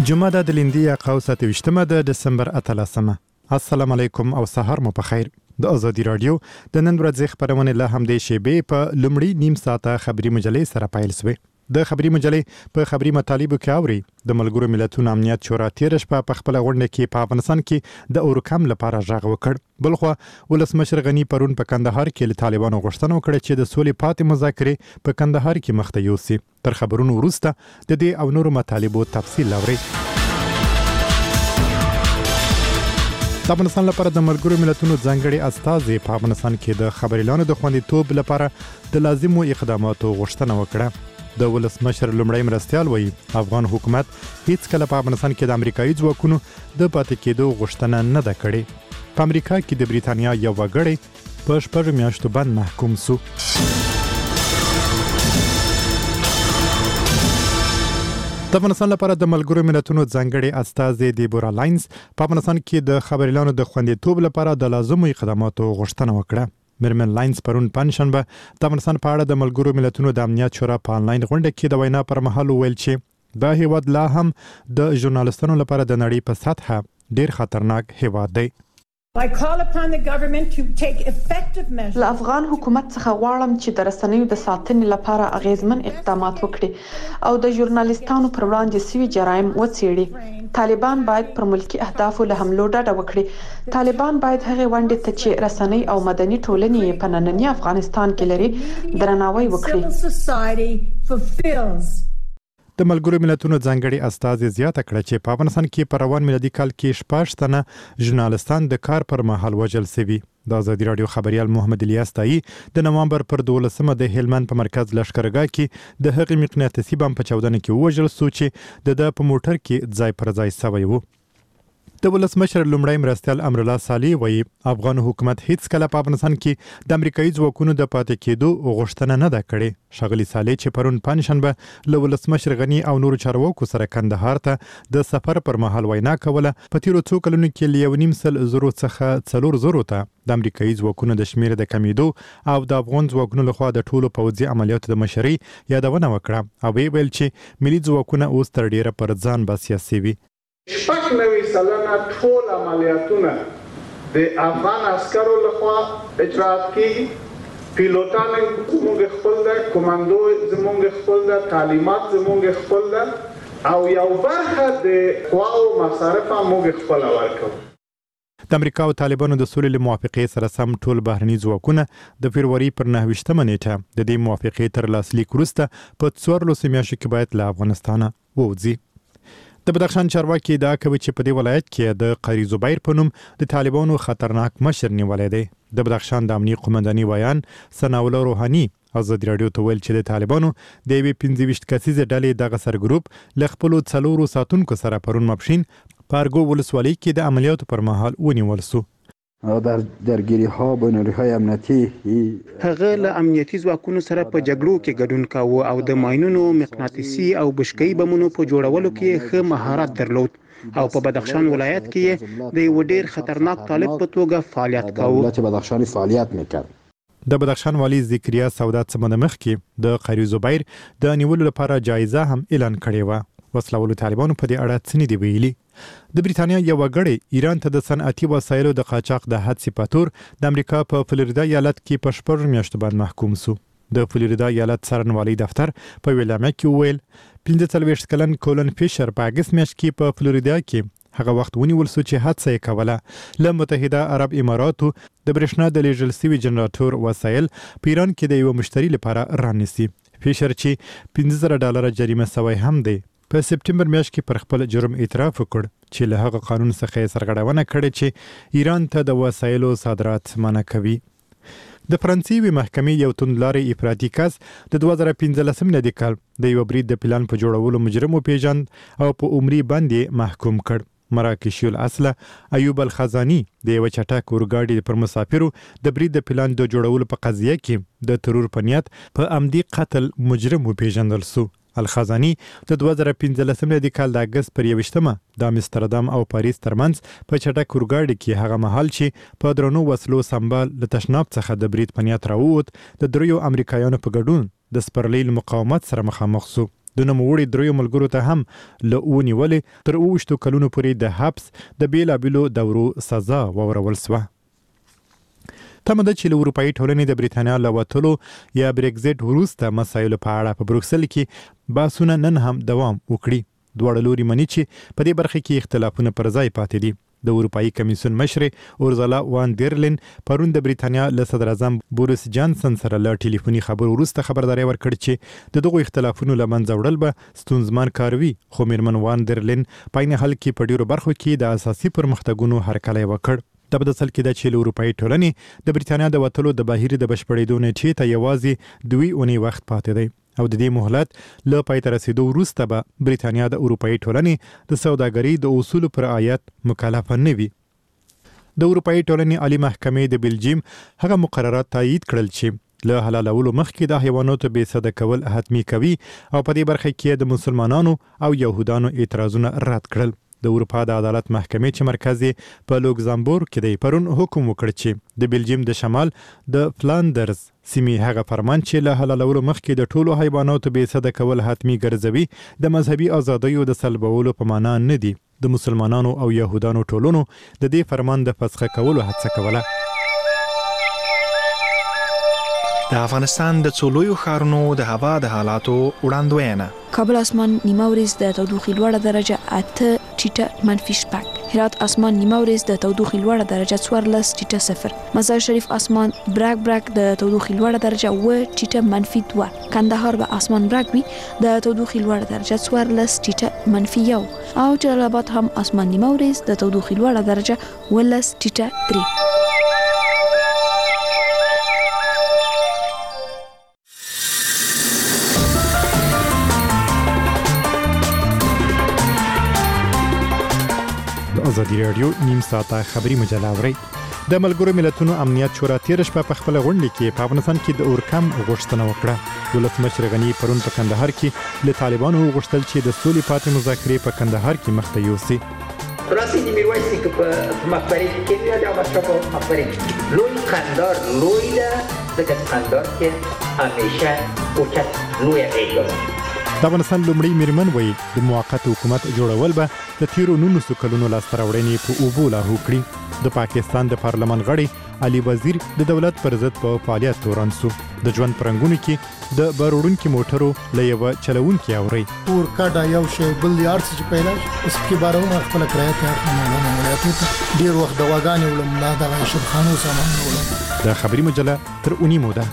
جمعه د لندې اقاو 27 د دسمبر 18. السلام علیکم او سهار مو په خیر. د ازادي رادیو د نن ورځې خبرونه له همدې شیبې په لومړی نیم ساعته خبري مجلې سره پیل شوې. د خبري مجلې په خبري مطالبو کې اوري د ملګرو ملتونو امنیت شورا تیر شپه په خپل غونډه کې په افغانستان کې د اورکم لپاره ژغ وکړ. بلخو ولسمشر غنی پرون په کندهار کې له طالبانو غوښتنه وکړه چې د سولې پاتې مذاکرې په کندهار کې مخته یوسي. تر خبرونو وروسته د دې او نورو مطالبو تفصیل اوري. د افغانستان لپاره د ملګرو ملتونو ځانګړي استازي په افغانستان کې د خبريالانو د خوندیتوب لپاره د لازمو اقداماتو غوښتنه وکړه. د ولسمشر لومړی مرستیال وایي افغان حکومت هیڅ کله په افغانستان کې د امریکایي ځواکونو د پاتې کېدو غوښتنه نه ده کړې. په امریکا کې د بریتانیا یو وګړی په 6 میاشتو باندې محکوم شو. د افغانستان لپاره د ملګرو ملتونو ځانګړي استازي دیبورا لاینز په افغانستان کې د خبريالانو د خوندیتوب لپاره د لازمو اقداماتو غوښتنه وکړه. مرمن لاینز پرون پنځشنبه د افغانستان په اړه د ملګرو ملتونو د امنیت شورا په انلاین غونډه کې د وینا پر مهال ویل چې دا هیواد لا هم د ژورنالستانو لپاره د نړۍ په سطحه ډیر خطرناک هیواد دی. I call upon the government to take effective measures. له افغان حکومت څخه غواړم چې د رسنیو د ساتنې لپاره اغیزمن اقدامات وکړي او د ژورنالستانو پر وړاندې سوي جرایم وڅېړي. طالبان باید پر ملکی اهدافو له حملو ډډه وکړي. طالبان باید هغه ونډې ته چې رسنۍ او مدني ټولنې په نننی افغانستان کې لري درناوی وکړي. د ملګرو ملتونو ځانګړي استازي زیاته کړه چې په افغانستان کې په روان میلادي کال کې 6 تنه ژورنالستان د کار پر مهال وژل شوي. د ازادي رادیو خبريال محمد الیاس تایی د نوامبر پر 12 د هلمند په مرکز لشکرګاه کې د هغې مقناطیسي بم په چاودنه کې وژل شو چې د په موټر کې ځای پر ځای شوی و. د ولسمشر لومړی مرستیال امرالله صالح وایي افغان حکومت هیڅ کله په افغانستان کې د امریکایي ځواکونو د پاتې کېدو غوښتنه نه ده کړې. ښاغلي صالح چې پرون پنځشنبه له ولسمشر غنی او نورو چارواکو سره کندهار ته د سفر پر مهال وینا کوله په تیرو څو کلونو کې له 1.5 څخه 4 ته د امریکایي ځواکونو د شمیر د کمیدو او د افغان ځواکونو لخوا د ټولو پوځي عملیاتو د مشرۍ یادونه وکړه او ویل چې ملي ځواکونه اوس تر ډیره پر ځان بسیا شوي. 90% ټول عملیاتونه د افغان عسکرو لخوا اجرا کیږي. پیلوټان زموږ خپل ده، کمانډو زموږ خپل ده، تعلیمات زموږ خپل ده او یو برخه د قواو مصارف موږ خپل ورکوو. د امریکا او طالبانو د سولې موافقې سره سم ټول بهرني ځواکونه د فبروري پر 9 نیټه د دې موافقې تر لاسلیک وروسته په 14 میاشتو کې باید له افغانستانه ووځي. د بدخشان چارواکي ادعا کوي چې په دې ولایت کې د قری زبیر په نوم د طالبانو خطرناک مشر نیولې دی. د بدخشان د امنیت قومنداني ویان ثناءالله روحاني ازادي رادیو ته ویل چې د طالبانو د 25 کسیزه ډلې دغه سرګروپ له خپل 4 ساتونکو سره پرون مبشین پارګو ولسوالۍ کې د عملیاتو پر مهال ونیول شو. در درگیری ها با نیروهای امنیتی هغه له امنیتي ځواکونو سره په جګړو کې ګډون کاوه او د ماینونو مقناطیسي او بشکه‌ای بمونو په جوړولو کې ښه مهارت درلود او په بدخشان ولایت کې د یو ډیر خطرناک طالب په توګه فعالیت کاوه. دولت بدخشان فعالیت میکرد. د بدخشان والی ذکریا سعودت سمند مخ کې د قری زبیر د نیولو لپاره جایزه هم اعلان کړې و. وسلوالو طالبانو په دې اړه څه نه دی ویلي. د بریتانیا یو وګړی ایران ته د صنعتي وسایلو د قاچاق د حادثې په تور د امریکا په فلوریدا ایالت کې په 6 میاشتو باندې محکوم شو. د فلوریدا ایالت څارنوالۍ دفتر په ویلامه کې ویل 45 کلن کولن فیشر په اگست میاشت کې په فلوریدا کې هغه وخت ونیول شو چې حادثه یې کوله. له متحده عرب اماراتو د برېښنا د لیږل شوي جنراتور وسایل په ایران کې د یو مشتری لپاره رانیسي. فیشر چې $15,000 جریمه شوی هم دی په سپټمبر میاشت کې پر خپل جرم اعتراف وکړ چې له هغه قانون څخه سرغړونه کړې چې ایران ته د وسایلو صادرات منع کوي. د فرانسوي محکمې یو توندلاري افراطي کس د 2015 میلادي کال د یو برید د پلان په جوړولو مجرم وپیژند او په عمري باندې محکوم کړ. مراکشي الاصله ایوب الخزانی د یو چټک اورګاډي پر مسافرو د برید د پلان د جوړولو په قضیه کې د ترور په نیت په عمدي قتل مجرم وپیژندل شو. الخزانی د 2015 میلادي کال د اگست پر 21 د امستردام او پاریس ترمنځ په چټک اورګاډي کې هغه مهال چې په درنو وسلو سمبال له تشناب څخه د برید په نیت راووت د دریو امریکایانو په ګډون د سپرلیل مقاومت سره مخامخ شو. د نوموړي دریو ملګرو ته هم له ونیولې تر 20 کلونو پورې د حبس د بیلابیلو دورو سزا وورول سوه. تمه ده چې له اروپایي ټولنې د بریتانیا له وتلو یا برېکزیټ وروسته مسایلو په اړه په بروکسل کې بحثونه نن هم دوام وکړي. دواړه لوري مني چې په دې برخه کې اختلافونه پر ځای پاتې دي. د اروپایي کمیسیون مشر اورزلا وان ډیرلین پرون د بریتانیا له صدر اعظم بوریس جانسن سره له ټلیفوني خبرو وروسته خبرداري ورکړه چې د دغو اختلافونو له منځه وړل به ستونزمن کار وي، خو میرمن وان ډیرلین په عین حال کې په ډیرو برخو کې د اساسي پرمختګونو هرکلی وکړ. د بدسل کې د چیل اروپایي ټولنې د بریتانیا د وتلو د بهیر د بشپړېدو نیټې ته یوازې 2 اونۍ وخت پاتې دی او د دې مهلت له پای ته رسیدو وروسته به بریتانیا د اروپایي ټولنې د سوداګرۍ د اصولو پر رعایت مکلفه نه وي. د اروپایي ټولنې عالی محکمې د بلجیم هغه مقررات تایید کړل چې له حلالولو مخکې د حیواناتو بې سده کول حتمي کوي او په دې برخه کې د مسلمانانو او یهودانو اعتراضونه رد کړل. د اروپا د عدالت محکمې چې مرکز یې په لوکزامبورګ کې دی پرون حکم وکړ چې د بلجیم د شمال د فلاندرز سیمې هغه فرمان چې له حلالولو مخکې د ټولو حیواناتو بې سده کول حتمي ګرځوي د مذهبي ازادیو د سلبولو په معنا نه دي. د مسلمانانو او یهودانو ټولونو د دې فرمان د فسخ کولو هڅه کوله. د افغانستان د څولویو ښارونو د هوا د حالاتو وړاندوینه. کابل اسمان نیمه ورځ د تودوخې لوړه درجه 8 ټیټه منفي شپږ. هرات اسمان نیمه ورځ د تودوخې لوړه درجه 14 ټیټه 0. مزار شریف اسمان برګ د تودوخې لوړه درجه 9 ټیټه منفي 2. کندهار به اسمان برګ وي د تودوخې لوړه درجه 14 ټیټه منفي 1 او جلال آباد هم اسمان نیمه ورځ د تودوخې لوړه درجه 12 ټیټه 3. ازادي رادیو نیم ساعته خبری مجله اوري. د ملګرو ملتونو امنیت شورا تیر شپه په خپل غونډه کې په افغانستان کې د اورکم غوښتنه وکړه. ولسمشر غنی پرون په کندهار کې له طالبانو غوښتل چې د سولې پاتې مذاکرې په کندهار کې مخته یوسي. خلاصې د میرویس نیکه په مقبره کې د مشرفو مقبره لوی قندار لوی ده د قندار کې همیشه اوچت لوی غیږ. د افغانستان لومړی میرمن وایي د موقت حکومت جوړول به د تیرو 19 کلونو لاسته راوړنې په اوبو لاهو کړي. د پاکستان د پارلمان غړي علي وزیر د دولت پر ضد په فعالیت تورن سو. د ژوند پرنګونو کې د بارودونکو موټرو له یو چلوونکي اوري اور کډا یو شی بل دی ارڅ چې پیدا اوس کې بارونه خپل کرایه ته نه ولایت ډیر وخت دواګانې ولم نه د شبخانو سامان ولم. د خبري مجله تر اونۍ موده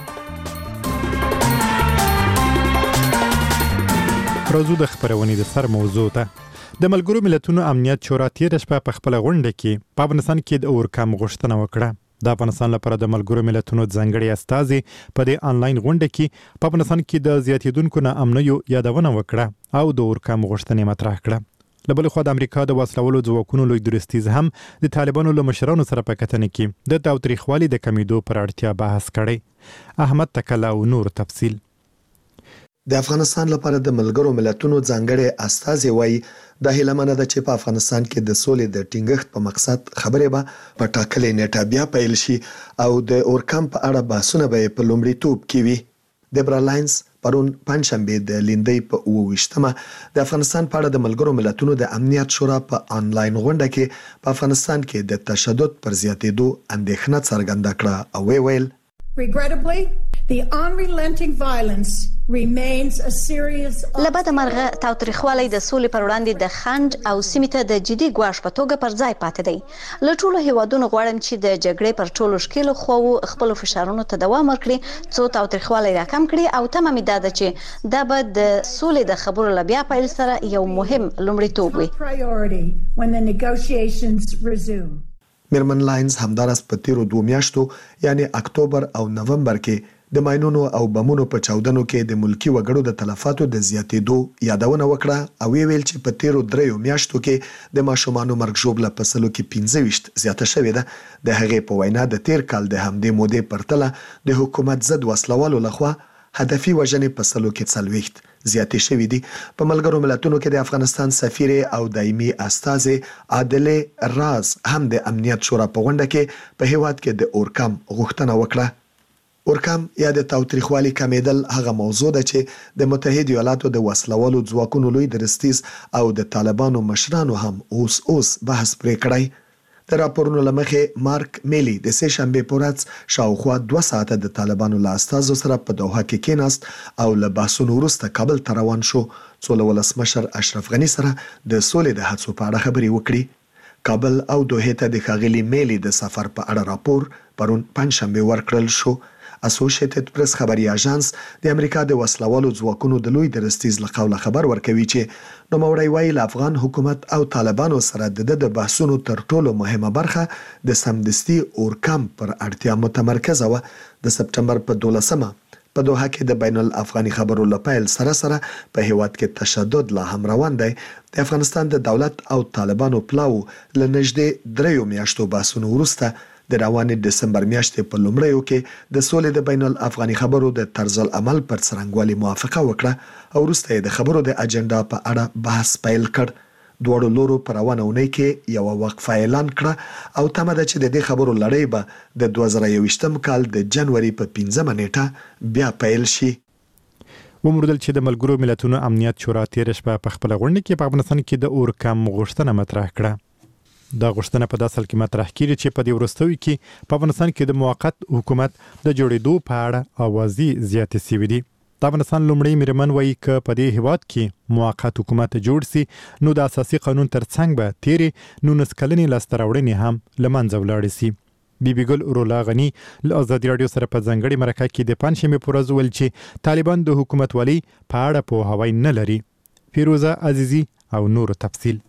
راځو د خبرونې د سر موضوع ته. د ملګرو ملتونو امنیت شورا تیر شپه په خپل غونډه کې په افغانستان کې د اورکم غوښتنه وکړه. د افغانستان لپاره د ملګرو ملتونو ځانګړي استازي په دې انلاین غونډه کې په افغانستان کې د زیاتیدونکو ناامنیو یادونه وکړه او د اورکم غوښتنې مطرح کړه. له بل خوا د امریکا د وسلوالو ځواکونو لوی درستیز هم د طالبانو له مشرانو سره په کتنه کې د تاوتریخوالي د کمیدو پر اړتیا بحث کړي. احمد تکلا او نور تفصیل. د افغانستان لپاره د ملګرو ملتونو ځانګړي استازي وایي د هیلمنه د چې په افغانستان کې د سولې د ټینګښت په مقصد خبرې به په ټاکلې نیټه بیا پیل شي او د اورکم په اړه بحثونه به په لومړیتوب کې وي. دبرا لاینز پرون پنځشنبه د لیندۍ په 28مه د افغانستان په اړه د ملګرو ملتونو د امنیت شورا په انلاین غونډه کې په افغانستان کې د تشدد پر زیاتېدو اندېښنه څرګنده کړه او ویل Regrettably, the unrelenting violence remains a serious لبد مرغه تاوتریخوالی د سولې پر وړاندې د خنډ او سیمې ته د جدي ګواښ په توګه پر ځای پاتې دی. له ټولو هیوادونو غواړم چې د جګړې پر ټولو شکلو خواو خپل فشارونو ته دوام ورکړي څو تاوتریخوالی راکم کړي او تمه مې ده چې دا به د سولې د خبرو له بیا پیل سره یو مهم لومړیتوب وي. میرمن لاینز همدارس په تیرو 2 میاشتو یعنی اکتوبر او نومبر کې د ماینونو او بمونو په چاودنو کې د ملکی وګړو د تلفاتو د زیاتېدو یادونه وکړه او ویل چې په تیرو 3 میاشتو کې د ماشومانو مرګ ژوبله په سلو کې 15 زیاته شوې ده. د هغې په وینا د تیر کال د همدې مودې پرتله د حکومت ضد وسلوالو لخوا هدفي وژنې په سلو کې 40 زیاتې شوې دي. په ملګرو ملتونو کې د افغانستان سفیر او دایمي استازي عادله راز هم د امنیت شورا په غونډه کې په هیواد کې د اورکم غوښتنه وکړه. اورکام یا د تاوتریخوالي کمیدل هغه موضوع ده چې د متحده ایالاتو د وسلوالو ځواکونو لوی درستیز او د طالبانو مشرانو هم اوس بحث پرې کړی. د راپورونو لمخې مارک میلی د سه شنبه پورز شاوخوا 2 ساعته د طالبانو له استازو سره په دوحه کې کېناست او له بحثونو وروسته کابل ته روان شو څو له ولسمشر اشرف غنی سره د سولې د هڅو په اړه خبرې وکړي. کابل او دوحه ته د ښاغلي میلی د سفر په اړه راپور پرون پنځشنبه ورکړل شو. اسوسییټډ پریس خبري اژانس د امریکا د وسلوالو ځواکونو د لوی درستیز له قوله خبر ورکوي چې نوموړی وایي له افغان حکومت او طالبانو سره د بحثونو تر ټولو مهمه برخه د سمدستي اورکام پر اړتیا متمرکزه و. د سپټمبر په 12مه په دوحه کې د بین الافغاني خبرو لپاره سره په هیواد کې تشدد لا هم روان دی. د افغانستان د دولت او طالبانو پلاو له نږدې 3 میاشتو بحثونو وروسته د روانې دسمبر میاشتې په لومړیو کې د سولې د بین الافغاني خبرو د طرز العمل پر څرنګوالي موافقه وکړه او وروسته د خبرو د اجنډا په اړه بحث پیل کړ. دوړو لورو پر روانه اونۍ کې یو وقفه اعلان کړه او تمه ده چې د دې خبرو لړۍ به د 2021م کال د جنوري په 15مه نیټه بیا پیل شي. وموردل چې د ملګرو ملتونو امنیت شورا تیر شپه په خپل غونډه کې په افغانستان کې د اورکام غوښتنه مطرح کړه. دا غوښتنه په داسې حال کې مطرح کیږي چې په دې وروستیو کې په افغانستان کې د موقت حکومت د جوړېدو په اړه اوازې زیاتې شوې دي. د افغانستان لومړی میرمن وایي چې په دې هیواد کې موقت حکومت جوړ سي نو د اساسي قانون ترڅنګ به تیرې 19 کلنې لاسته راوړنې هم له منځه ولاړې سي. بیبي ګل رولا غنی له ازادي رادیو سره په ځنګړي مرکه کې د پنځشنبه پر ورځ ویل چې طالبان د حکومت والي په اړه پوهاوی نه لري. فیروزه عزیزی او نور تفصیل.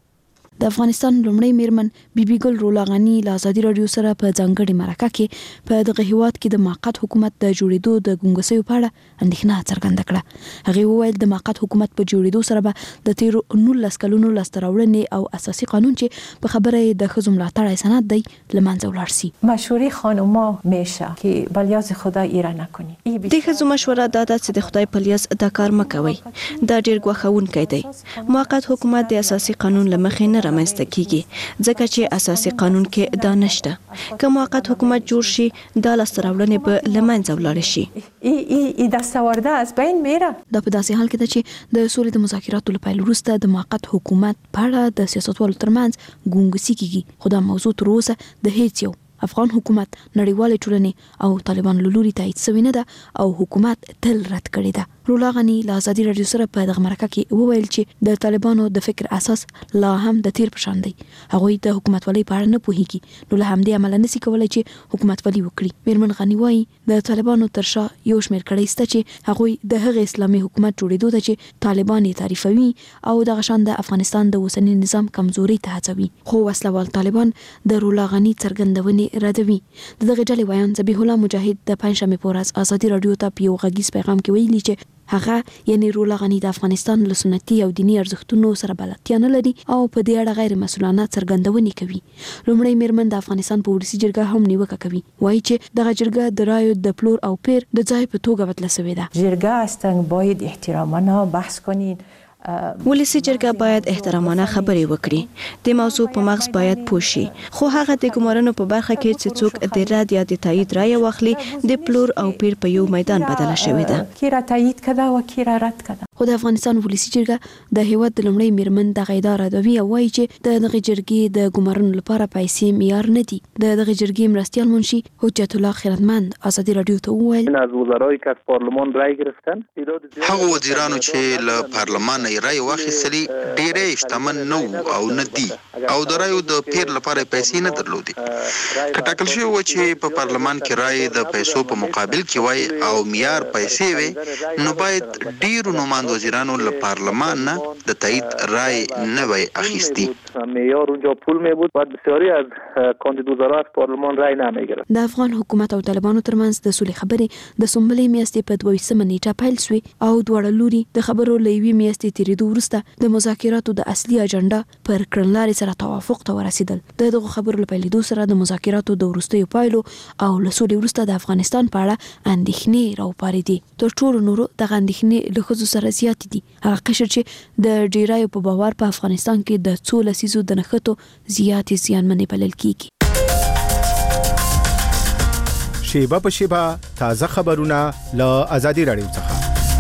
د افغانستان لومړی میرمن بیبي ګل رولا غنی له ازادي رادیو سره په ځنګړي مرکه کې په دغه هیواد کې د موقت حکومت د جوړېدو د ګونګسیو په اړه اندېښنه څرګنده کړه. هغه وویل د موقت حکومت په جوړېدو سره به د تیرو 19 کلونو لاسته راوړنې او اساسي قانون چې په خبره د ښځو ملاتړ سند دی له منځه ولاړ سي. مشورې خانوما میشه که بلیاز خدا ایره نکنی. د ښځو مشوره دا ده چې د خدای په لیاز دا کار مکوي. دا ډیر ګواښونکی دی. موقت حکومت د اساسي قانون لمخې نه رامنځته کیږي ځکه چې اساسي قانون کې دا نشته. که موقت حکومت جوړ شي دا لاسته راوړنې به له منځه ولاړ شي. ای دستاورده از بین میره. دا په داسې حال کې ده چې د سولې د مذاکراتو لپاره وروسته د موقت حکومت په اړه د سیاستوالو ترمنځ ګونګسي کیږي. خو دا موضوع تر اوسه د هیڅ یو افغان حکومت نړیوالې ټولنې او طالبان له لوري تایید شوی نه ده او حکومت تل رد کړی ده. رولا غنی له ازادي رادیو سره په دغه مرکه کې وویل چې د طالبانو د فکر اساس لا هم د تیر په شان دی. هغوی د حکومتولۍ په اړه نه پوهیږي نو له همدې امله نشي کولای چې حکومتولي وکړي. میرمن غنی وایي د طالبانو تر شا یو شمېر کړي سته چې هغوی د هغه اسلامي حکومت جوړېدو ته چې طالبان یې تعریفوي او دغه شان د افغانستان د اوسنی نظام کمزوري ته هڅوي. خو وسلوال طالبان د رولا غنی څرګندونې ردوي. دغه ډلې وایي ذبیح الله مجاهد د پنځشنبه په ورځ ازادي رادیو ته په یو غږیز پیغام کې ویلي چې هغه یعنی رولا غنی د افغانستان له سنتي او دینی ارزښتونو سره بلدتیا نه لري او په دې اړه غیر مسؤلانه څرګندونې کوي. لومړی میرمن د افغانستان په ولسي جرګه هم نیوکه کوي. وایي چې دغه جرګه د رایو د پلور او پیر د ځای په توګه بدله شوې ده. جرګه هستن باید احترامانه بحث کنین. ولسی جرګه باید احترامانه خبرې وکړي. د موضوع په مغز باید پوه شي. خو هغه د ګمارنو په برخه کې چې څوک د رد یا د تایید رای واخلي د پلور او پیر په یو میدان بدله شوې ده. کی را تایید کړه او کی را رد کړه. خو د افغانستان ولسی جرګه د هیواد د لومړی میرمن د غیدار دوی وایي چې دغه جرګې د ګمارنو لپاره پیسې معیار نه دي. دغه جرګې مرستیال منشي حجت الله خیرتمند ازادي رادیو ته وویل از وزرای که از پارلمان رای گرفتن هغه وزیرانو چې له پارلمان رای واخیستلی ډېرې شتمن نه او نه دي او د رایو د پیر لپاره پیسې نه درلودي. که ټاکل شوی و چې په پارلمان کې رای د پیسو په مقابل کې وای او معیار پیسې وي نو باید ډېرو نوماند وزیرانو له پارلمان نه د تایید رای نه وای اخیستی. معیار اونجا پول می بود بعد بسیاری از کاندید وزرا از پارلمان رای نمیگرفت. د افغان حکومت او طالبانو ترمنځ د سولې خبرې د سنبلې میاشتې په 22مه نیټه پیل شوې او دواړه لوري د خبرو له یوې میاشتې تیریدو وروسته د مذاکراتو د اصلي اجنډا پر کړنلارې سره توافق ته ورسېدل. دغه خبرو له پیلېدو سره د مذاکراتو د وروستیو پایلو او له سولې وروسته د افغانستان په اړه اندېښنې راوپارېدې. تر ټولو نورو دغه اندېښنې له ښځو سره زیاتې دي. هغه قشر چې د ډیرایو په باور په افغانستان کې د څو لسیزو د نښتو زیاتې زیانمنې بلل کیږي. شیبه په شیبه تازه خبرونه له آزادي رادیو څخه.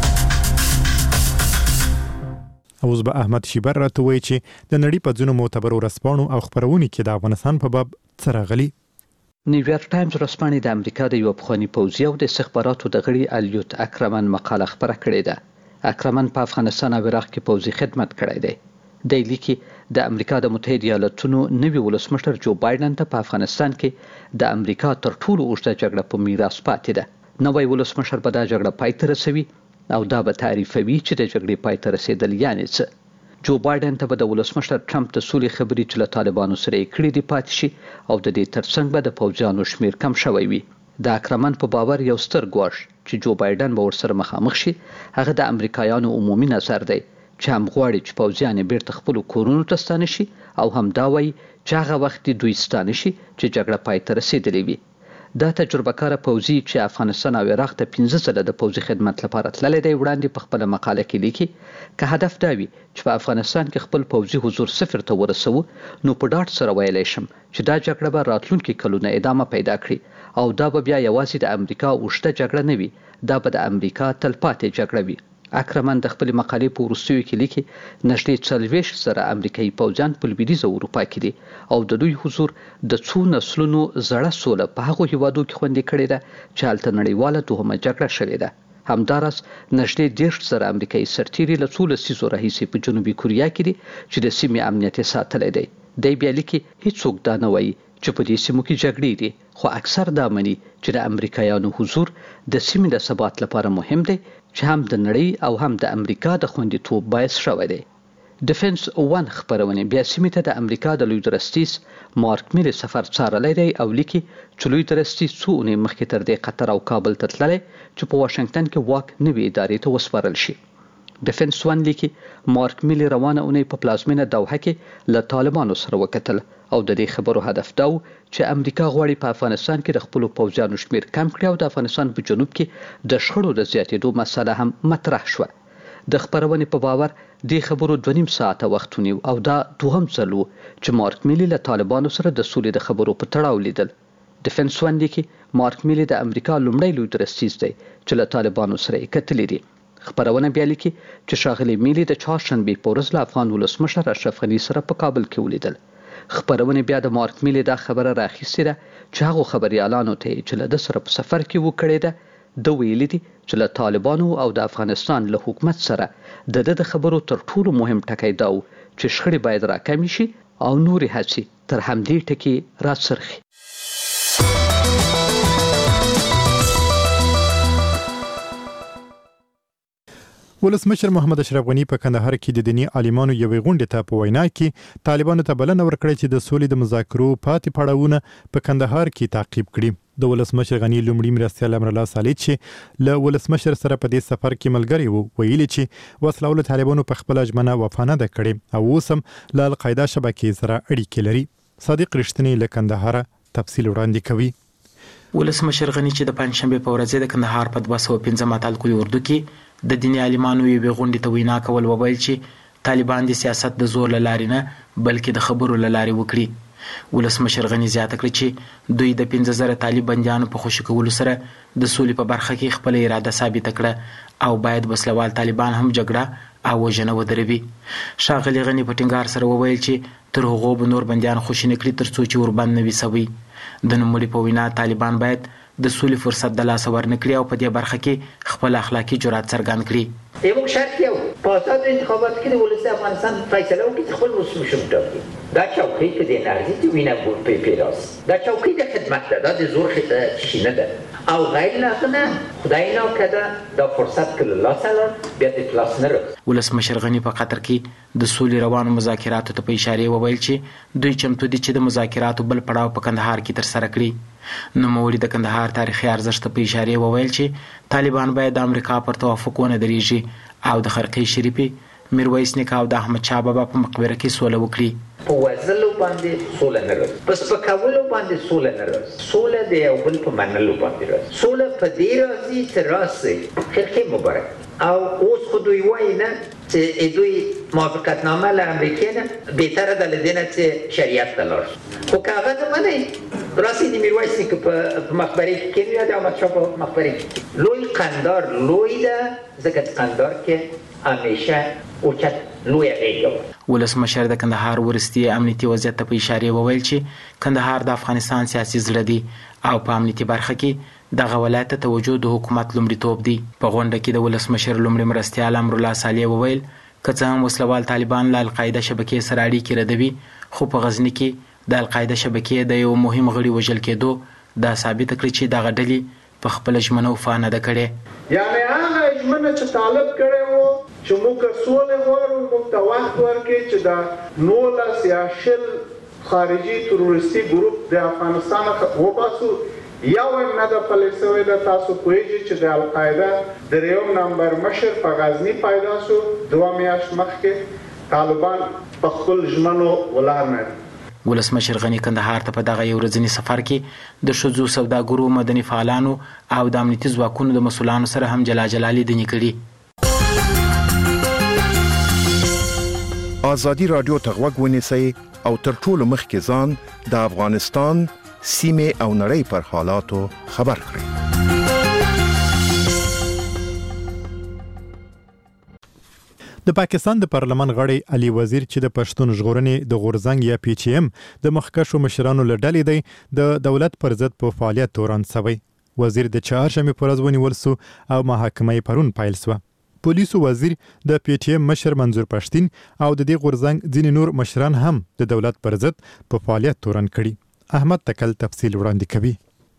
اوس به احمد شیبر راته وایي چې د نړۍ په ځینو معتبرو ورځپاڼو او خبرونو کې د افغانستان په باب څه راغلي. نیویارک ټایمز ورځپاڼې د امریکا د یو پخواني پوځي او د استخباراتو د غړي الیوت اکرمن مقاله خپره کړې ده. اکرمن په افغانستان او عراق کې پوځي خدمت کړی دی. د لیکي د امریکا د متحده ایالاتونو نوي ولسمشر جو بایدن ته په افغانستان کې د امریکا تر ټولو اوږده جګړه په میراث پاتې ده. نوی ولسمشر به دا جګړه پای ته رسوي او دا به تعریفوي چې د جګړې پای ته رسیدل یعنی څه. جو بایدن ته به د ولسمشر ټرمپ د سولې خبرې چې له طالبانو سره یې کړې دي پاتې شي او د دې ترڅنګ به د پوځیانو شمیر کم شوی وي. د اکرمن په باور یو ستر ګواښ چې جو بایدن به ورسره مخامخ شي هغه د امریکایانو عمومي نظر دی چې هم غواړي چې پوځیان بیرته خپل کورونو ته ستانه شي او هم دا وایي چې هغه وخت دوی ستانه شي چې جګړه پای ته رسیدلې وي. دا تجربه کار پوځي چې افغانستان او عراق ته 15 ځله د پوځي خدمت لپاره تللی دی وړاندې په خپل مقاله کې لیکي که هدف دا وي چې په افغانستان کې خپل پوځي حضور صفر ته ورسوو نو په ډاډ سره ویلی شم چې دا جګړه به راتلونکي کلونه ادامه پیدا کړي او دا به بیا یوازې د امریکا اوږده جګړه نه وي، دا به د امریکا تلپاتې جګړه وي. اکرمن د خپل مقالې په وروستیو کې لیکي نږدې 40 زره امریکایي پوځیان په لویدیځه اروپا کې دي او د دوی حضور د څو نسلونو زړه سوله په هغو هیوادو کې خوندي کړې ده چې هلته نړیواله دوهمه جګړه شوې ده. همداراز نږدې 10 زره امریکایي سرتیري له څو لسیزو راهیسې په جنوبي کوریا کې دي چې د سیمې امنیت یې ساتلی دی. دی بیا لیکي هیڅوک دا نه وایي چې په دې سیمو کې جګړې دي، خو اکثر دا مني چې د امریکایانو حضور د سیمې د ثبات لپاره مهم دی چې هم د نړۍ او هم د امریکا د خوندیتوب باعث شوی دی. ډیفنس 1 خبرونه بیا سیمې ته د امریکا د لوی درستیز مارک میلی سفر څارلی دی او لیکي چې لوی درستیز څو اونۍ مخکې تر دې قطر او کابل ته تللی چې په واشنګټن کې واک نوې ادارې ته وسپارل شي. ډیفنس 1 لیکي مارک میلی روانه اونۍ په پلازمینه دوحه کې له طالبانو سره وکتل او د دې خبرو هدف دا و چې امریکا غواړي په افغانستان کې د خپل پوځیانو شمیر کم کړي او د افغانستان په جنوب کې د شخړو د زیاتېدو مسله هم مطرح شوه. د خبرونې په باور دې خبرو 2.5 ساعته وخت ونیو او دا دوهم ځل و چې مارک میلی له طالبانو سره د سولې د خبرو په تړاو لیدل. ډیفنس 1 لیکي مارک میلی د امریکا لومړی لوی درستیز دی چې له طالبانو سره یې کتلي دي. خبرونه بیا لیکي چې ښاغلی میلی د چهارشنبې په ورځ له افغان ولسمشر اشرف غني سره په کابل کې ولیدل. خبرونه بیا د مارک میلی دا خبره راخیستې ده چې هغو خبریالانو ته چې له ده سره په سفر کې وکړې ده د ویلي دي چې له طالبانو او د افغانستان له حکومت سره د ده د خبرو تر ټولو مهم ټکی دا و چې شخړې باید راکمې شي او نورې هڅې تر همدې ټکي راڅرخي. ولسمشر محمد اشرف غني په کندهار کې د دینی عالمانو یوې غونډې ته په وینا کې طالبانو ته بلنه ورکړې چې د سولې د مذاکرو پاتې پړاوونه په کندهار کې تعقیب کړي. د ولسمشر غني لومړي مرستیال امر الله صالح چې له ولسمشر سره په دې سفر کې ملګری وو ویلي چې وسله طالبانو په خپل ژمنه وفا نه ده کړې او اوس هم له القاعده شبکې سره اړیکې لري. صادق رښتینی له کندهار تفصیل وړاندې کوي. ولسمشر غني چې د پنځشنبه په ورځ د کندهار په 215 متعلقي اردو کې د دیني عالمانو یوې غونډې ته وینا کول وویل چې طالبان د سیاست د زور له لارې نه بلکې د خبرو له لارې وکړي. ولسمشر غني زیاته کړه چې دوی د 15,000 طالب بندیانو په خوشي کولو سره د سولې په برخه کې خپل اراده ثابته کړه او باید وسلوال طالبان هم جګړه او وژنه ودروي. ښاغلي غني په ټینګار سره وویل چې تر هغو به نور بندیان خوشي نه کړي تر څو چې وربند نه وي سوي. د نوموړي په وینا طالبان باید د سولې فرصت د لاسه ورنکړي او په دې برخه کې خپل اخلاقي جرأت څرګند کړي. یو شرط یو په اساس انتخابات کې د ولس افغانستان فیصله وکړي چې خپل ولسمشر وټاکي. دا چوکۍ په دې نارضي چې وینا ګور په پیراس دا چوکۍ د خدمت ده د زور شي نه ده او غیر لاغنه خدای نه کده دا فرصت کله الله تعالی بیا د پلاس نه راځي. ولسمشر غني په قطر کې د سولې روانو مذاکراتو ته په اشاره وویل چې دوی چمتو دي چې د مذاکراتو بل پړاو په کندهار کې ترسره کړي. نوموړي د کندهار تاریخي ارزښت په اشاره وویل چې طالبان باید د امریکا پر توافق ونه درېږي او د خرقې شریفي میرویس نیکه او د احمد شاه بابا په مقبره کې سوله وکړي. په وزلو باندې سوله نه راځي، په سپکولو باندې سوله نه راځي، سوله د یو بل په منلو باندې راځي. سوله په دې راځي چې راسي خرقې مبارک او اوس خو دوی وایي نه چې دوی موافقتنامه له امریکا نه بهتره ده لدینه چې شریعت ته لاړ شي خو کاغذ باندې راسي د میرویس نیکه په مقبره کې کېږي د احمد شاه په مقبره کې لوی قندار لوی ده ځکه قندار کې همیشه اوچت لوی غېږه ولسمشر د کندهار ورستي امنیتي وضعیت ته په اشاره وویل چې کندهار د افغانستان سیاسي زړه دی او په امنیتي برخه کې دغه ولایت ته توجه د حکومت لومړیتوب دی. په غونډه کې د ولسمشر لومړي مرستیال امر الله صالح وویل که څه هم وسلوال طالبان له القاعده شبکې سره اړیکې ردوي خو په غزني کې د القاعده شبکې د یو مهم غړي وژل کېدو دا ثابت کړی چې دغه ډلې په خپل ژمنه وفا نه ده کړې. یعنی هغه ژمنه چې طالب کړی وو چې موږ سولې غواړو موږ ته وخت ورکړي چې دا 19 یا 20 خارجي تروریستي ګروپ د افغانستان وباسو یو نه د پالیسوي د تاسو کویږي چې د القاعده د ریوم نمبر مشر په غزنی پیدا شو 2 میاشت مخکې طالبان په خپل ژمنو ولاړ نه. ولسمشر غنی کندهار ته په دغه یو ورځني سفر کې د شذو سوداګرو مدني فعالانو او د امنیتي ځواکونو د مسولانو سره هم جلا لیدنې کړي. آزادی رادیو ته غوږ ونیسئ او تر ټولو مخکې ځان د افغانستان سیمه او نړۍ پر حالاتو خبر کړئ. د پاکستان د پارلمان غړی علي وزیر چې د پښتون ژغورنې د غورزنګ یا پی ټی ایم د مخکښو مشرانو له ډلې دی د دولت پر ضد په فعالیت تورن شوی. وزیر د چهارشنبه پر ورځ ونیول سو او محاکمه پرون پیل سو. پولیسو وزیر د پی ټی ایم مشر منظور پښتين او د دې غورزنګ ځینې نور مشران هم د دولت پر ضد په فعالیت تورن کړي. احمد تکل تفصیل وړاندې کوي.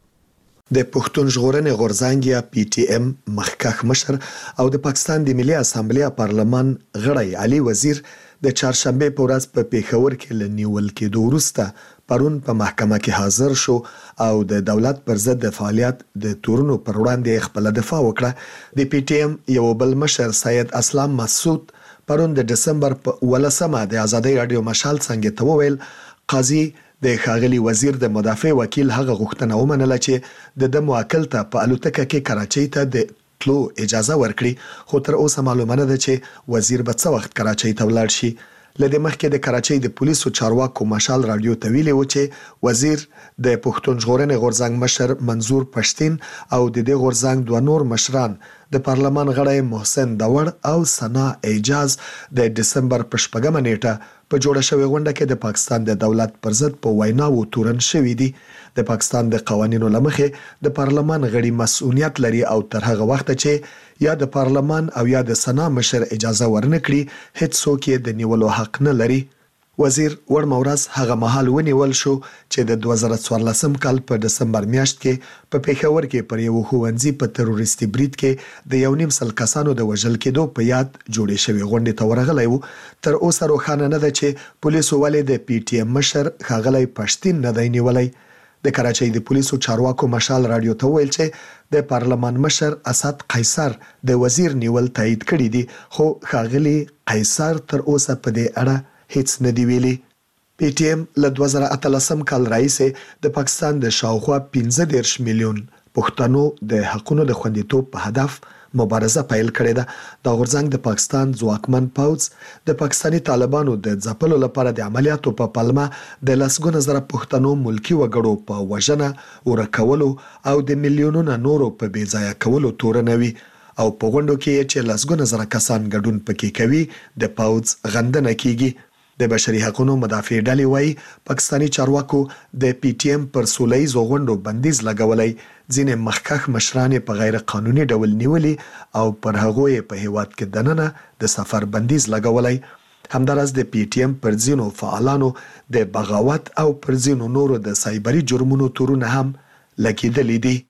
د پښتون ژغورنې غورزنګ یا پی ټی ایم مخکښ مشر او د پاکستان د ملي اسامبلې پارلمان غړی علي وزیر د چهارشنبه په ورځ په پیښور کې لنیول کېدو وروسته پرون په محکمه کې حاضر شو او د دولت پر ضد د فعالیت د تورونو پر وړاندې خپل دفاع وکړه. د پی ټی ایم یو بل مشر سید اسلام مسعود پرون د دسمبر په 18مه د ازادي رادیو مشال څنګه ته وویل قاضي د ښاغلي وزیر د مدافع وکیل هغه غوښتنه ومنله چې د موکل ته په الوتکه کې کراچۍ ته د تلو اجازه ورکړي خو تر اوسه معلومه نه ده چې وزیر به څه وخت کراچۍ ته ولاړ شي. لدې مخکې د کراچۍ د پولیسو چارواکو مشال رادیو ته ویلي و چې وزیر د پښتون ژغورنې غورزنګ مشر منظور پښتين او د دې غورزنګ دوه نور مشران د پارلمان غړی محسن داور او ثنا اعجاز د دسمبر په 8مه نیټه په جوړه شوې غونډه کې د پاکستان د دولت پر ضد په ویناوو تورن شوې دي. د پاکستان د قوانینو لمخې د پارلمان غړي مسؤلیت لري او تر هغه وخت چې یا د پارلمان او یا د سنا مشر اجازه ورنکړي هیڅ څوک یې د نیولو حق نه لري. وزیر ورمورز هغه مهال ونیول شو چې د 2014 کال په دسمبر میاشت کې په پیښور کې پر یو ښوونځي په تروریستي برید کې د 1.5 کسانو د وژل کېدو په یاد جوړې شوې غونډې ته ورغلی و. تر اوسه روښانه نه ده چې پولیسو ولې د پی ټی ایم مشر ښاغلی پښتين نه دی نیولی. د کراچۍ د پولیسو چارواکو مشال رادیو ته ویل چې د پارلمان مشر اسد قیصر د وزیر نیول تایید کړی دي خو ښاغلی قیصر تر اوسه په دې اړه هیڅ نه دی ویلي. پی ټی ایم له 2013 کال راهیسې د پاکستان د شاوخوا 15 میلیون پښتنو د حقونو د خوندیتوب په هدف مبارزه پیل کړې ده. د غورزنګ د پاکستان ځواکمن پوځ د پاکستاني طالبانو د ځپلو لپاره د عملیاتو په پلمه د لسګونه زره پښتنو ملکی وګړو په وژنه ورکولو او د میلیونونو نورو په بې ځایه کولو تورنوي او په غونډو کې چې لسګونه زره کسان ګډون پکې کوي د پوځ غندنه کیږي. د بشري حقوقو مدافع ډلې وايي پاکستاني چارواکو د پی ټی ایم پر سولهییزو غونډو بندیز لګولای ځینې مخکښ مشران په غیر قانوني ډول نیولي او پر هغوی په هیواد کې دننه د سفر بندیز لګولای. همدارس د پی ټی ایم پر ځینو فعالانو د بغاوت او پر ځینو نورو د سایبري جرمونو تورونه هم لګیدلې دي.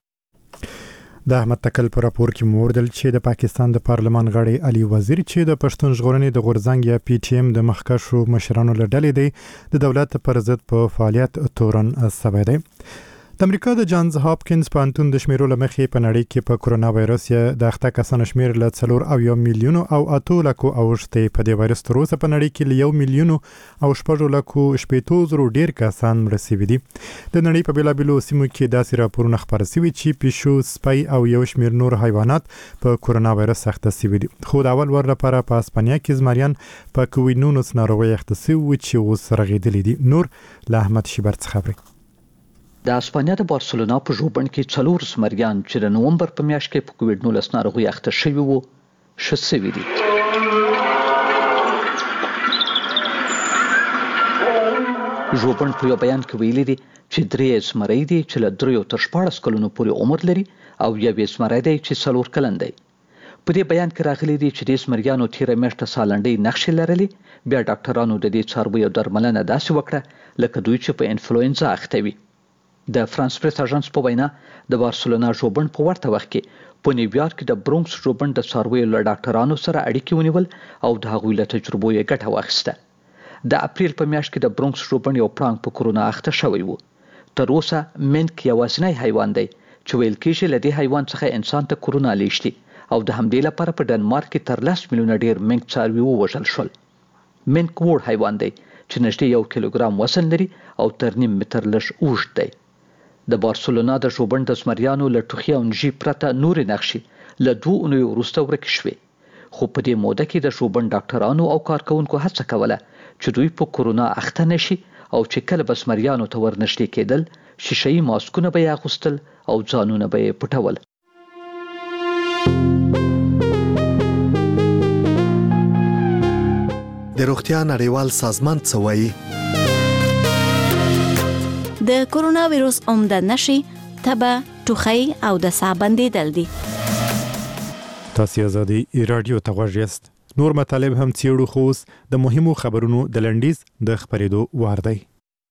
د احمد تکل پر راپور کې موردل چې د پاکستان د پارلمان غړی علي وزیر چې د پښتون ژغورنې د غورزنګ یا پی ټی ایم د مخکښو مشرانو له ډلې دی د دولت پر ضد په فعالیت تورن شوی دی. د امریکا د جانز هاپکینز پوهنتون د شمیرو لمخې په نړۍ کې په کورونا وایرس یې د اخته کسانو شمیر له 4 میلیون او 8 لک اوښته په دې وایرس تر اوسه په نړۍ کې له 1 میلیون او 6 لک 80,000 ډیر کسان رسیدي دي. د نړۍ په بیلابیلو سیمو کې داسې راپورونه خبر شوي چې پیشو، سپی او یو شمیر نور حیوانات په کورونا وایرس اخته شوي دي. خو د اول ور لپاره په اسپانیا کې زمریان په کووید-19 ناروغي اخته شوي چې اوس رغېدلي دي. نور له احمد شیبر څخه خبري. د اسپانیا د بارسلونا په ژوبڼ کې 4 زمریان چې د نومبر په میاشت کې په کووید-19 ناروغي اخته شوي وو ښه شوي دي. ژوبڼ په یو بیان کې ویلي دي چې 3 زمری دي چې له 3 تر 14 کلونو پورې عمر لري او یو زمری دی چې 4 کلن دی. په دې بیان کې راغلي دي چې د زمریانو تیره میاشت سالنډي نقشې لرلي. بیا ډاکټرانو د دې څارویو درملنه داسې وکړه لکه دوی چې په انفلوئنزا اخته وي. د فرانس پریس اژانس په وینا د بارسلونا ژوبڼ په ورته وخت کې په نیویارک کې د برونکس ژوبڼ د څارویو له ډاکټرانو سره اړیکې ونیول او د هغوی له تجربو یې ګټه واخیسته. د اپریل په میاشت کې د برونکس ژوبڼ یو پړانګ په کورونا اخته شوی و. تر اوسه منک یوازینی حیوان دی چې ویل کېږي له دې حیوان څخه انسان ته کورونا لیږدي او د همدې لپاره په ډنمارک کې تر 10 میلیونه ډیر منک څاروي ووژل شول. منک وړ حیوان دی چې نږدې 1 کیلوګرام وزن لري او تر 1.5 متر لږ اوږد دی. د بارسلونا د ژوبڼ د زمریانو له ټوخي او نژۍ پرته نورې نقشې له 2 اونیو وروسته ورکې شوې. خو په دې موده کې د ژوبڼ ډاکټرانو او کارکوونکو هڅه کوله چې دوی په کورونا اخته نشي او چې کله به زمریانو ته ورنږدې کېدل شیشه‌يي ماسکونه به یې اغوستل او ځانونه به یې پټول. د روغتیا نړیوال سازمان څه وایي؟ د کورونا وایرس عمده نشي تبه، ټوخی او د ساه بندیدل دي. تاسو ازادي رادیو ته غوږ یاست. نور مطالب هم څېړو خو اوس د مهمو خبرونو د لنډیز د خبرېدو وار دی.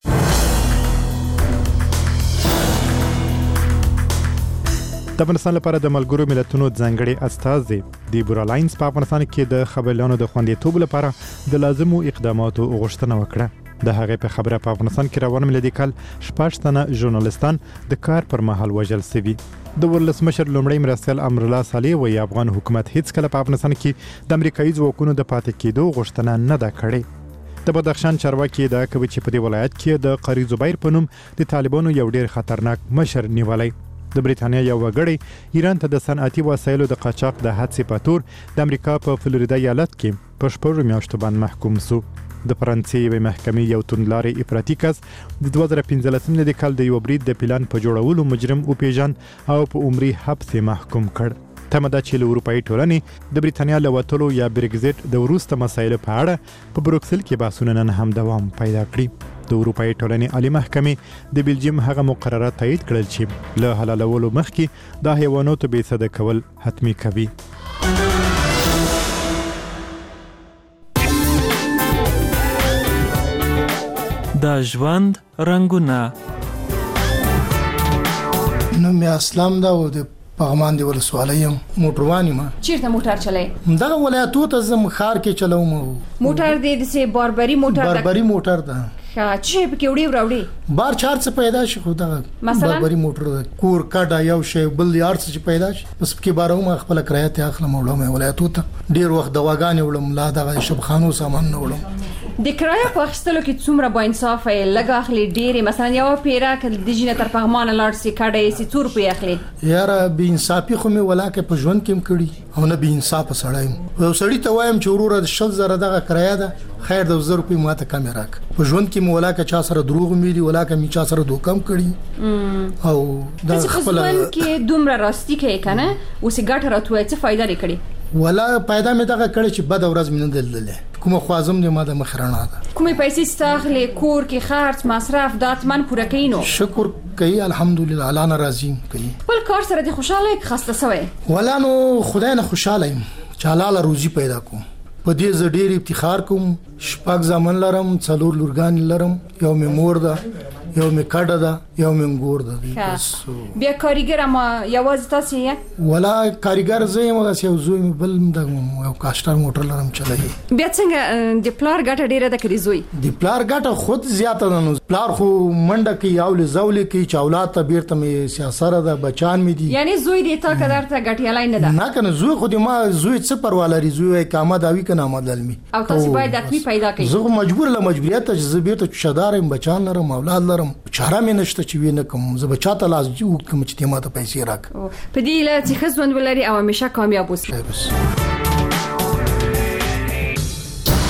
د افغانستان لپاره د ملګرو ملتونو ځانګړي استازي دیبورا لاینز په افغانستان کې د خبريالانو د خوندیتوب لپاره د لازمو اقداماتو غوښتنه وکړه. د هغه په خبره په افغانستان کې روان ملي کال 6 تنه ژورنالستان د کار پر مهال وژل شوي. د ولسمشر لومړی مرستیال امرالله صالح وایي افغان حکومت هیڅ کله په افغانستان کې د امریکایي ځواکونو د پاتې کېدو غوښتنه نه ده کړې. د بدخشان چارواکي دا کوي چې په دې ولایت کې د قاری زبیر په نوم د طالبانو یو ډیر خطرناک مشر نیولای. د بریتانیا یو وګړی ایران ته د صنعتي وسایلو د قاچاق د حادثې په تور د امریکا په فلوریدا ایالت کې په 4 میاشتو باندې محکوم شو. د فرانسې یوې محکمې یو توندلارې افراطي کس د 2015 ملي کال د یو برید د پلان په جوړولو مجرم وپیژن او په عمري حبس محکوم کړ. تمه ده چې له اروپایي ټولنې د بریتانیا له وتلو یا برګزیټ د وروسته مسایلو په اړه په بروکسل کې بحثونه نن هم دوام پیدا کړي. د اروپایي ټولنې عالی محکمې د بلجیم هغه مقررات تایید کړل چې له حلالولو مخکې د حیواناتو بې سده کول حتمی کوي. د ژوند رنگونه. نو می اسلام دا و د پغمان دی ولسوالۍ موټروانی ما چیرته موټر چلای دغه ولایتو ته زم خار کې چلوم. موټر دې د سه باربري موټر ده چې په کې وړي وراوړي بار چار څه پیدا شي خو دا باربري موټر ده کور کډا یو شی بل یار څه پیدا شي بس په کې بارو ما خپل کرایه ته اخلم وړم ولایتو ته ډیر وخت دواګانې وړم لا دغه شبخانو سامان نه وړم. د کرایه په اخیستلو کې څومره با انصاف یې لګ اخلي ډیر مثلا یو پیرا کله د جنه تر پغمان لاړ سي کډه سي 2 روپیا اخلي. یار به انصافي خو مې ولا کې په ژوند کې کړی او نه به انصاف سړی یو سړی ته وایم چې ورور د 1000 دغه کرایه ده خیر د 1000 روپیا ماته کم راک په ژوند کې مولا کې چا سره دروغ میلی ولا کې می چا سره دوکم کړی او دا خپل کې دومره راستی کې کنه اوس ګټه راتوي څه فائدہ لري کړی ولا پیدا مې دغه کړی چې بد ورځ مې نه دلله کوم خوازم دې ما د مخرانه ده کومې پیسې ستاخلې کور کې خرچ مصرف داتمن پوره کینو شکر کوي الحمدلله الله ناراضي کوي بل کار سره دې خوشاله خسته سوې ولا نو خدای نه خوشاله يم چې حلال روزي پیدا کوم په دې ز ډېر افتخار کوم شپږ ځامن لرم څلور لورګان لرم یو مې مور ده یو مې کډه ده یو مې ګور ده بیا کاریګر ما یوازې تاسو یې ولا کاریګر زه یم هغه یو زوی بل د یو کاستر موټر لرم چلای بیا څنګه د پلار ګټه ډیره ده کړی زوی د پلار ګټه خود زیاته ده نو پلار خو منډه کې او لزول کې چاولات ته بیرته می سیاست ده بچان می دي یعنی زوی دې تا قدر ته غټیالای نه ده نه کنه زوی خو دې ما زوی څه پرواله ری زوی اقامت اوی کنه آمد لمی او تاسو باید اتمی پیدا کړئ زه مجبور له مجبوریت ته زه بیرته شدارم بچان لرم اولاد لرم چاره مې نشته چې وینه کوم زه بچاته لاس جو کوم چې ما ته پیسې راک په دې له چې خزوند ولري او همیشه کامیاب اوسئ